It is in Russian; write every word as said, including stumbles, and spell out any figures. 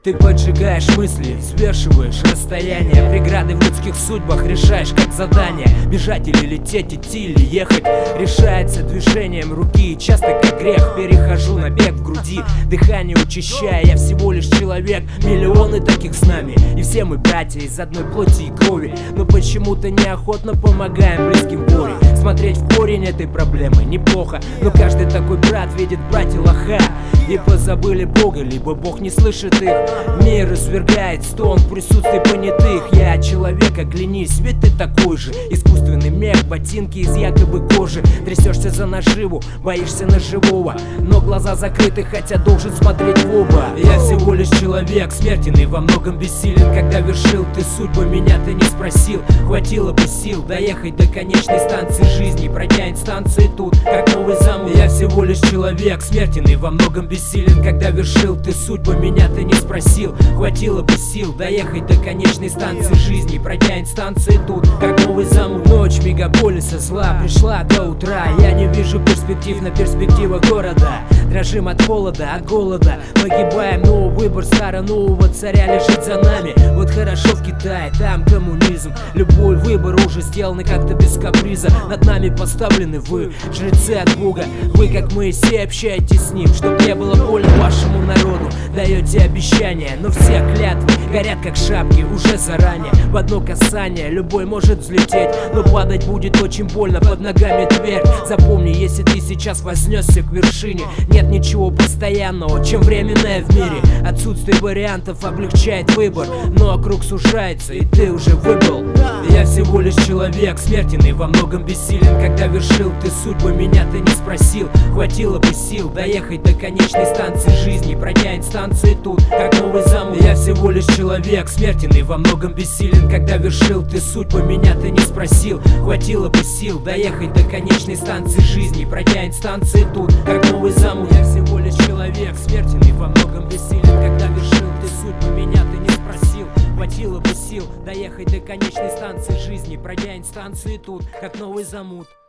Ты поджигаешь мысли, взвешиваешь расстояние, преграды в людских судьбах решаешь как задание. Бежать или лететь, идти или ехать решается движением руки, часто как грех. Перехожу на бег в груди, дыхание учащая. Я всего лишь человек, миллионы таких с нами, и все мы братья из одной плоти и крови. Но почему-то неохотно помогаем близким в горе. Смотреть в корень этой проблемы неплохо, но каждый такой брат видит в брате лоха. И позабыли Бога, либо Бог не слышит их. Мир извергает стон в присутствии понятых. Я человек, оглянись, ведь ты такой же. Искусственный мех, ботинки из якобы кожи. Трясешься за наживу, боишься на живого, но глаза закрыты, хотя должен смотреть в оба. Я всего лишь человек, смертен и во многом бессилен. Когда вершил ты судьбу, меня ты не спросил. Хватило бы сил доехать до конечной станции жизни, пройдя инстанции тут, как новый замок. Я всего лишь человек, смертен и во многом бессилен. Когда вершил ты судьбу, меня ты не спросил. Хватило бы сил доехать до конечной станции жизни, пройдя инстанции тут, как новый замок. Ночь мегаполиса зла пришла до утра. Я не вижу перспектив на перспективах города. Дрожим от холода, от голода, погибаем, но выбор старо-нового царя лежит за нами. Вот хорошо в Китае, там коммунизм. Любой выбор уже сделан как-то без каприза. Над нами поставлены вы, жрецы от Бога. Вы, как Моисей, общаетесь с ним, чтоб не было больно вашему народу. Даете обещания, но все клятвы горят как шапки уже заранее. В одно касание любой может взлететь, но падать будет очень больно, под ногами твердь. Запомни, если ты сейчас вознесся к вершине, нет ничего постоянного, чем временное в мире. Отсутствие вариантов облегчает выбор, но круг сужается, и ты уже выбрал. Я всего лишь человек, смертен и во многом бессилен. Когда вершил ты судьбу, меня ты не спросил. Хватило бы сил доехать до конечной станции жизни, пройдя инстанции тут, как новый замок. Я всего лишь человек, смертен и во многом бессилен. Когда вершил ты судьбу, меня ты не спросил. Хватило бы сил доехать до конечной станции жизни, пройдя инстанции тут, как новый замок. Я всего лишь человек, смертен и во многом бессилен. Когда вершил ты судьбу, меня ты не спросил. Хватило бы сил доехать до конечной станции жизни, пройдя инстанции тут, как новый замут.